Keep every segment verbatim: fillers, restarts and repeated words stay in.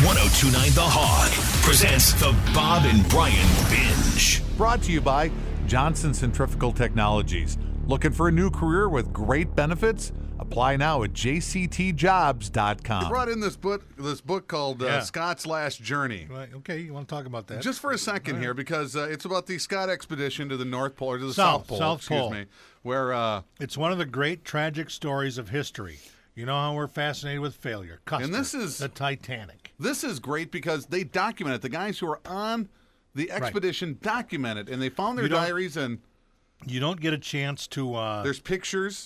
one oh two point nine The Hog presents the Bob and Brian Binge. Brought to you by Johnson Centrifugal Technologies. Looking for a new career with great benefits? Apply now at j c t jobs dot com. You brought in this book, this book called uh, Yeah. Scott's Last Journey. Right, okay, you want to talk about that? Just for a second here, because uh, it's about the Scott expedition to the North Pole, or to the South- South, Pole, South excuse Pole. me, where uh, It's one of the great tragic stories of history. You know how we're fascinated with failure. Custer, And this is- the Titanic. this is great because they document it. The guys who are on the expedition document it, and they found their You don't- diaries, and You don't get a chance to uh, there's pictures.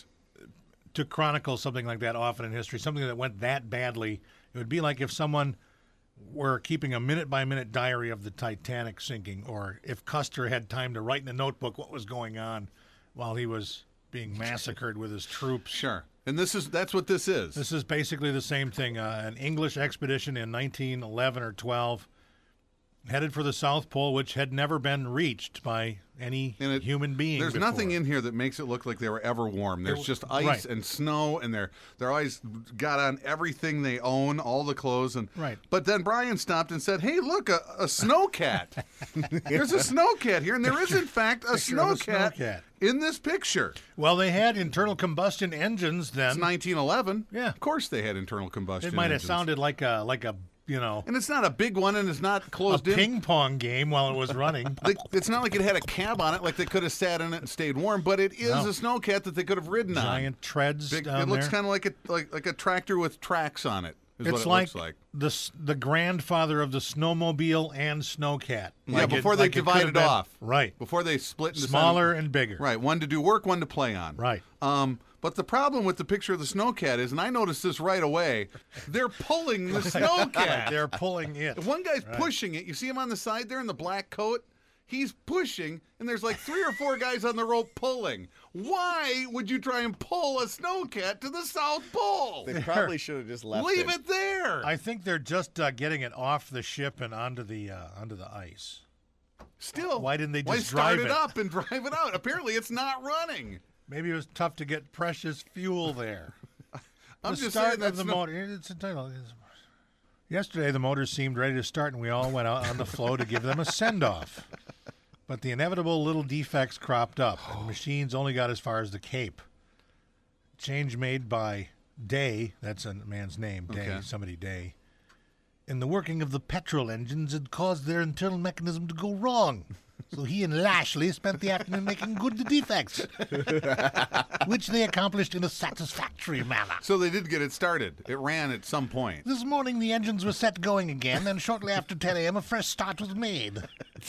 to chronicle something like that often in history, something that went that badly. It would be like if someone were keeping a minute-by-minute diary of the Titanic sinking, or if Custer had time to write in a notebook what was going on while he was being massacred with his troops. Sure. And this is that's what this is. This is basically the same thing. Uh, an English expedition in nineteen eleven or twelve headed for the South Pole, which had never been reached by any And it- human being There's before. nothing in here that makes it look like they were ever warm. There's just ice right. and snow, and they're they're always got on everything they own, all the clothes, and Right. But then Brian stopped and said, "Hey, look, a, a snow cat. There's a snow cat here, and there is in fact a Picture snow of a snow cat, cat. in this picture." Well, they had internal combustion engines then. It's nineteen eleven. Yeah. Of course they had internal combustion. It might have engines. sounded like a like a you know And it's not a big one, and it's not a closed in. ping pong game while it was running. Like, it's not like it had a cab on it, like they could have sat in it and stayed warm. But it is No. a snow cat that they could have ridden on. Giant treads Big, down it looks there. kind of like a like like a tractor with tracks on it. Is It's what it like, looks like. the s- the grandfather of the snowmobile and snowcat. Yeah, Like it- before they like it could have divided been- off. Right. Before they split into Smaller some- and bigger. Right, one to do work, one to play on. Right. Um, but the problem with the picture of the snowcat is, and I noticed this right away, they're pulling the snowcat. They're pulling it. If one guy's pushing it, you see him on the side there in the black coat? He's pushing, and there's like three or four guys on the rope pulling. Why would you try and pull a snowcat to the South Pole? They probably should have just left Leave it. it there. I think they're just uh, getting it off the ship and onto the uh, onto the ice. Still, Why didn't they why just start drive it it? up and drive it out? Apparently, it's not running. Maybe it was tough to get precious fuel there. I'm the just start saying that's of the no- motor. It's entitled. it's- Yesterday, the motors seemed ready to start, and we all went out on the floe to give them a send-off. But the inevitable little defects cropped up, and the machines only got as far as the Cape. Change made by Day, that's a man's name, Day, Okay. somebody Day, in the working of the petrol engines had caused their internal mechanism to go wrong. So he and Lashley spent the afternoon making good the defects, which they accomplished in a satisfactory manner. So they did get it started. It ran at some point. This morning, the engines were set going again, and shortly after ten a.m., a fresh start was made.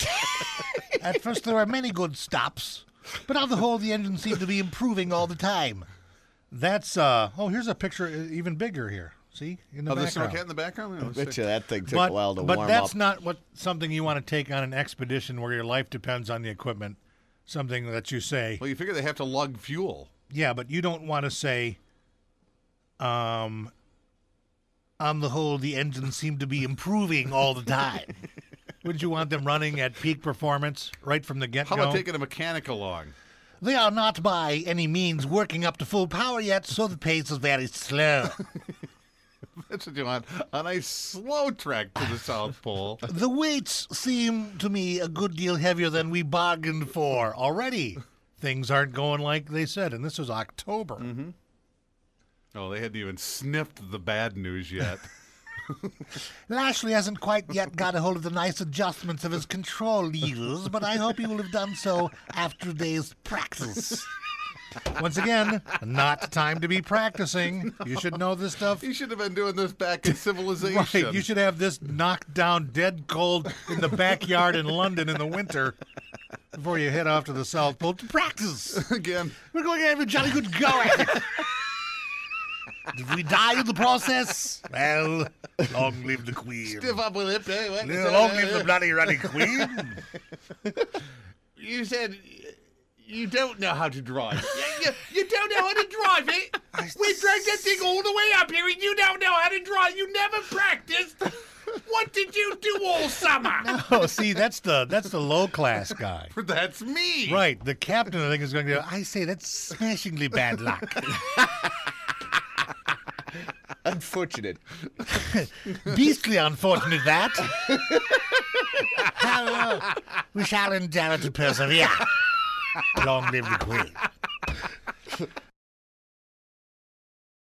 At first, there were many good stops, but on the whole, the engine seemed to be improving all the time. That's, uh, oh, here's a picture uh, even bigger here. See? In the Of the background. snowcat in the background? Yeah, I let's bet see. you that thing took but a while to but warm that's up. not what something you want to take on an expedition where your life depends on the equipment. Something that you say, Well, you figure they have to lug fuel. yeah, but you don't want to say, um, on the whole, the engines seem to be improving all the time. Wouldn't you want them running at peak performance right from the How get-go? about taking a mechanic along? They are not by any means working up to full power yet, so the pace is very slow. That's what you want. A nice slow trek to the South Pole. The weights seem to me a good deal heavier than we bargained for already. Things aren't going like they said, and this was October. Mm-hmm. Oh, they hadn't even sniffed the bad news yet. Lashley hasn't quite yet got a hold of the nice adjustments of his control levers, but I hope he will have done so after a day's practice. Once again, not time to be practicing. You should know this stuff. You should have been doing this back in civilization. Right, you should have this knocked down dead cold in the backyard in London in the winter before you head off to the South Pole to practice. Again. We're going to have a jolly good go at it. Did we die in the process? Well, long live the Queen. Stiff up with it. eh? What? Yeah, long live the bloody ruddy Queen. You said you don't know how to drive. you, you, you don't know how to drive it? We dragged that thing all the way up here and you don't know how to drive. You never practiced. What did you do all summer? Oh, see, that's the that's the low class guy. That's me. Right, the captain, I think, is going to go, I say that's smashingly bad luck. unfortunate. Beastly unfortunate that. Hello. We shall endeavour to persevere. Long live the Queen.